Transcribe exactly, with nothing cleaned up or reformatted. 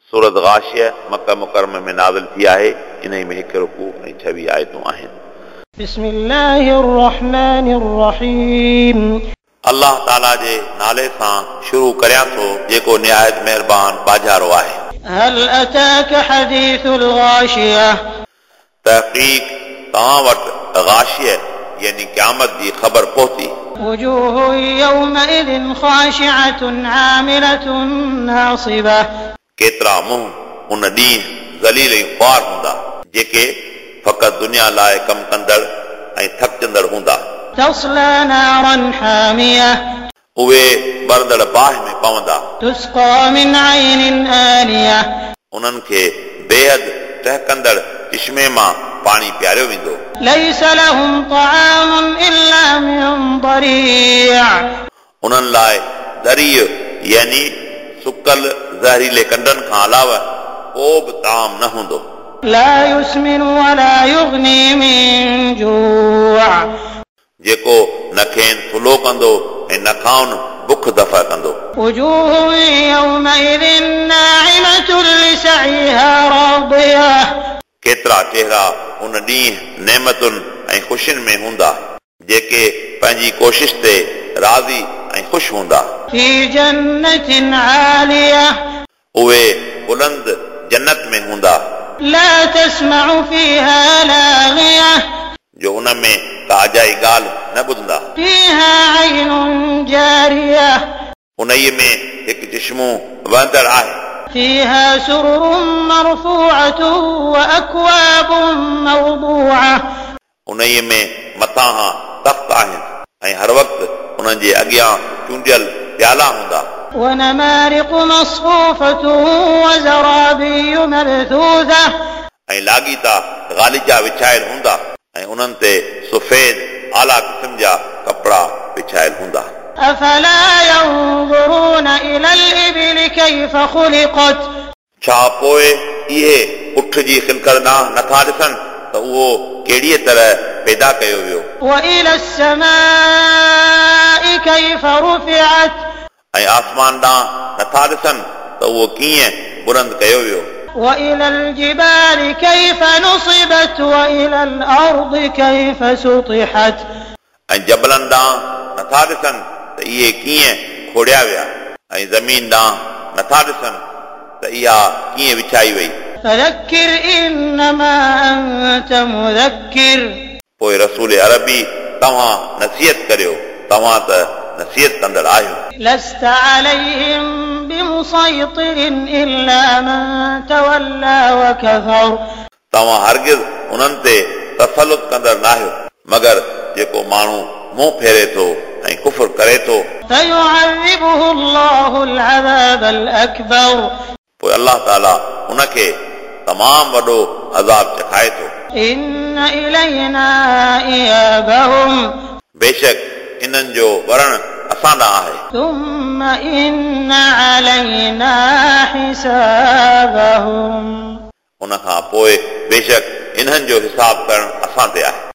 सूरत गाशिया मक्का मुकरमा में नाज़िल थी आहे। इन में हिकु रुकू ऐं छवीह आयतूं आहिनि। बिस्मिल्लाहिर रहमानिर रहीम। अल्लाह ताला जे नाले सां शुरू करियां थो जेको निहायत महिरबान बाजारो आहे। हल अताक हदीसुल गाशिया। तहक़ीक़ तव्हां वटि गाशिया यानी क़यामत जी ख़बर पहुती। वजूह यौमइज़िन ख़ाशिअतुन आमिलतुन नासिबा। केतिरा मुंह उन ॾींहुं ज़लील ऐं ख़्वार हूंदा जेके फ़क़ति दुनिया लाइ कमु कंदड़ ऐं थकजंदड़ हूंदा। तस्ला नारन हामिया। उहे ॿरंदड़ बाहि में पवंदा। तुस्क़ा मिन ऐनिन आनिया। उन्हनि खे बेहद टहकंदड़ चश्मे मां पाणी पियारियो वेंदो। लैस लहुम तआमुन इल्ला मिन दरीअ। उन्हनि लाइ दरीअ यानी सुकल ज़हरीले कंडनि खां अलावा को बि ताम न हूंदो। ला युस्मिन वला युगनी मिन जूअ। जेको न खेनि थुलो कंदो ऐं न खाउनि बुख दफ़ा कंदो। वजूह यौमइज़िन नाइमतुन लिसईहा रादिया। केतिरा चेहरा उन ॾींहुं नेमतुनि ऐं ख़ुशियुनि में हूंदा जेके पंहिंजी कोशिश ते राज़ी ऐं ख़ुशि हूंदा। फी जन्नतिन आलिया। उहे बुलंद जन्नत में हूंदा। ला तस्मअ फीहा लागिया। जो उन में का अजाई ॻाल्हि न ॿुधंदा। फीहा ऐनुन जारिया। उन में हिकु चश्मो वहंदड़ आहे। फीहा सुरुरुन मरफूअतुन व अकवाबुन मौदूअ। उन में मथां खां तख़्त आहिनि ऐं हर वक़्तु उन्हनि जे अॻियां चूंडियल प्याला हूंदा। ونمارق مصفوفة وزرابي مبثوثة। ऐं लाॻीता ग़ालिजा विछायल हूंदा ऐं उन्हनि ते सफ़ेद आला क़िस्म जा कपड़ा विछायल हूंदा। أفلا ينظرون إلى الإبل كيف خلقت। छा पोइ इहे उठ जी ख़िलक़त ॾांहुं नथा ॾिसनि त उहो कहिड़ीअ तरह पैदा कयो वियो। وإلى السماء كيف رفعت। ऐं आसमान ॾांहुं नथा ॾिसनि त उहो कीअं बुलंद कयो वियो। وإلى الجبال كيف نصبت وإلى الأرض كيف سطحت। ऐं जबलनि ॾांहुं नथा ॾिसनि त इहे कीअं खोड़िया विया ऐं ज़मीन ॾांहुं नथा ॾिसनि त इहा कीअं विछाई वई। فذكر إنما أنت مذكر। पोइ रसूल अरबी तव्हां नसीहत करियो तव्हां त नसीहत कंदड़ आहियो। لست عليهم بمسيطر إلا من تولى وكفر। तव्हां हरगिज़ उन्हनि ते तसलुत कंदड़ न आहियो मगर जेको माण्हू मुंहुं फेरे थो ऐं कुफ्र करे थो। فيعذبه الله العذاب الأكبر। पोइ अल्लाह ताला उनखे तमामु वॾो अज़ाब चखाए थो। إن إلينا إيابهم। बेशक इन्हनि जो वरण असां ॾांहुं आहे। ثم إن علينا حسابهم। उन खां पोइ बेशक इन्हनि जो हिसाब करणु असां ते आहे।